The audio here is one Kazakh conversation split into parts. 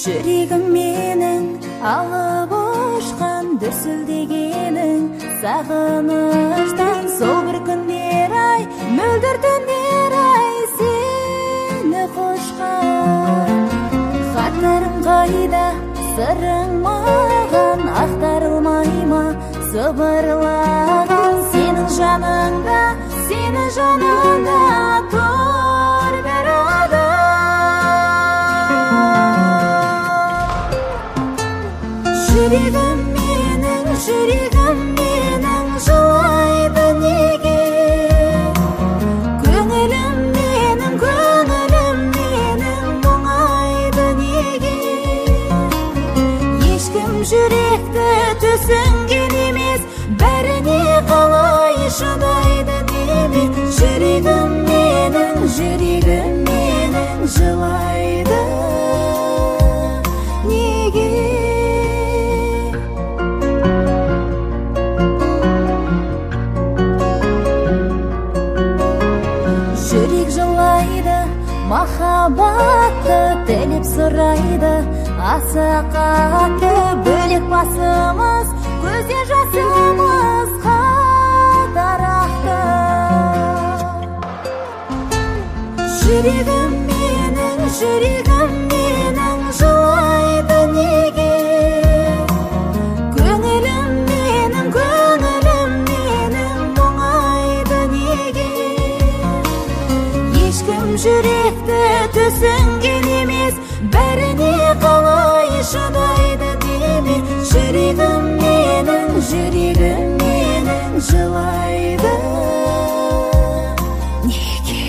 жүрегім менің алып ұшқан дүрсілдегенің сағыныштан сол бір күндер ай мөлдір түндер ай сені қошқан хаттарың қайда сырың маған ақтарылмай ма сыбырлаған сенің жаныңда тұр бір жүрегім менің жылайды неге көңілім менің мұңайды неге ешкім жүректі түсінген емес бәріне қалай шыдайды деме жүрегім менің жылайды неге жүрек жылайды махаббатты тілеп сұрайды аса қатты бөлек басымыз көзде жасымыз қатарақты жүрегім менің жылайды неге көңілім менің мұңайды неге ешкім жүректі түсінген емес бәріне қалай шыдайды деме жүрегім менің жылайды неге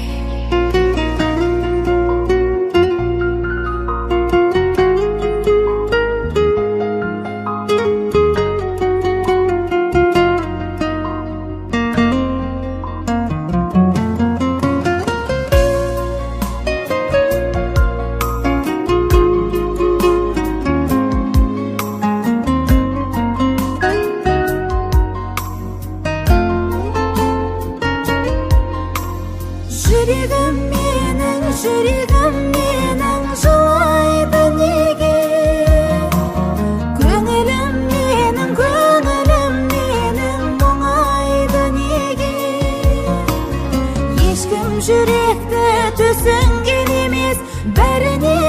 жүрегім менің жылайды неге көңілім менің мұңайды неге ешкім жүректі түсінген емес бәріне